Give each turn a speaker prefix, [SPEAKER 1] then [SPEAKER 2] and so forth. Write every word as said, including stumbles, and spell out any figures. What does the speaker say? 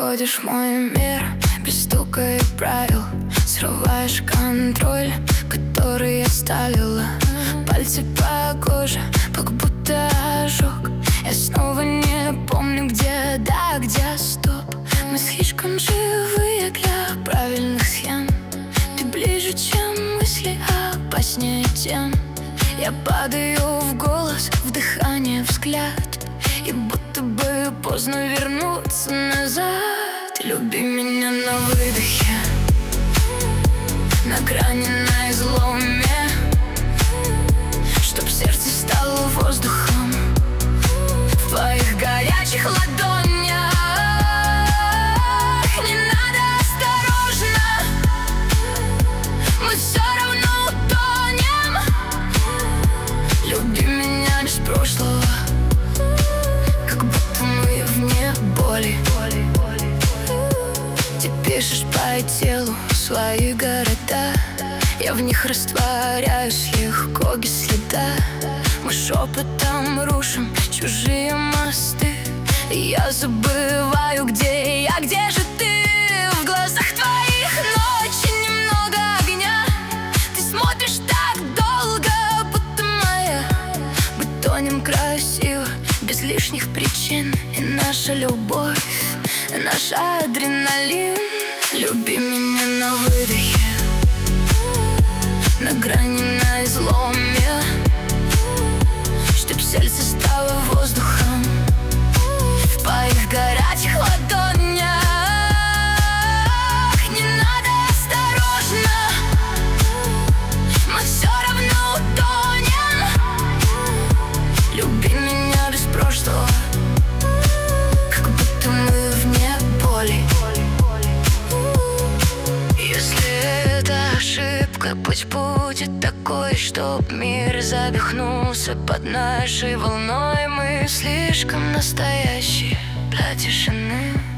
[SPEAKER 1] Входишь в мой мир без стука и правил, срываешь контроль, который я ставила. Пальцы по коже, как будто ожог. Я снова не помню, где да, где стоп. Мы слишком живые для правильных схем. Ты ближе, чем мысли, опаснее тем. Я падаю в голос, в дыхание, взгляд, и будто бы поздно вернуться назад. Люби меня на выдохе, на грани, на изломе, чтоб сердце стало воздухом в твоих горячих ладонях. Не надо, осторожно, мы все равно утонем. Люби меня без прошлого, как будто мы вне боли. Ты пишешь по телу свои города, я в них растворяюсь легко, без следа. Мы шепотом рушим чужие мосты, и я забываю, где я, где же ты. В глазах твоих ночи немного огня. Ты смотришь так долго, будто моя. Мы тонем красиво, без лишних причин. И наша любовь, наш адреналин. Люби меня на выдохе, на грани, на изломе, чтоб сердце стало воздухом в твоих горячих ладонях. Не надо, осторожно, мы все равно утонем. Люби меня без прошлого, как будто мы вне боли. Если это ошибка, пусть будет такой, чтоб мир задохнулся под нашей волной. Мы слишком настоящие для тишины.